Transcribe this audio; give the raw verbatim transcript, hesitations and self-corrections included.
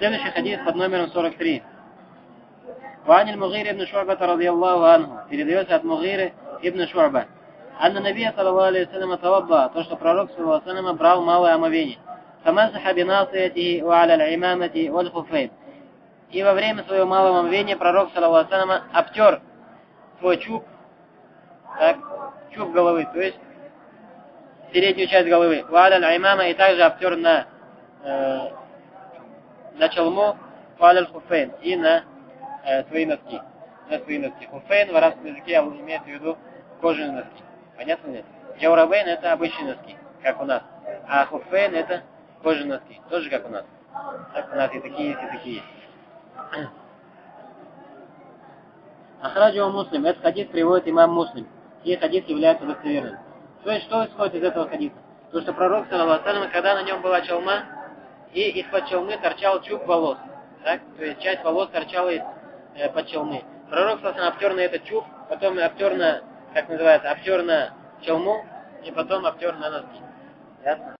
Следующий хадис под номером сорок три. وعن المغيرة ابن شعبة رضي الله عنه, передается от Мугиры ибн Шу'ба, أن النبي صلى الله عليه وسلم توضأ, то, что пророк саллаллаху алейхи ва саллям брал малое омовение, فمسح بناصيته وعلى العمامة والخفين, и во время своего малого омовения пророк саллаллаху алейхи ва саллям обтер свой чуб, так, чуб головы, то есть переднюю часть головы, وعلى العمامة, и также обтер на, э, на челму, وعلى الخفين, и на э, свои носки, на свои носки. Хуфейн в арабском языке имеется в виду кожаные носки. Понятно ли? Джаурабейн это обычные носки, как у нас. А хуфейн это кожаные носки, тоже как у нас. Так у нас и такие есть, и такие есть. Ахраджу Муслим. Этот хадис приводит имам Муслим. И хадис является достоверным. То есть, что исходит из этого хадиса? То, что пророк, саллаллаху алейхи ва саллям, когда на нем была челма, и из-под челмы торчал чуб волос. Так? То есть, часть волос торчала из, э, под челмы. Пророк, саллаллаху алейхи ва саллям, обтер на этот чуб, потом обтер на, как называется, обтер на челму, и потом обтер на носки. Ясно?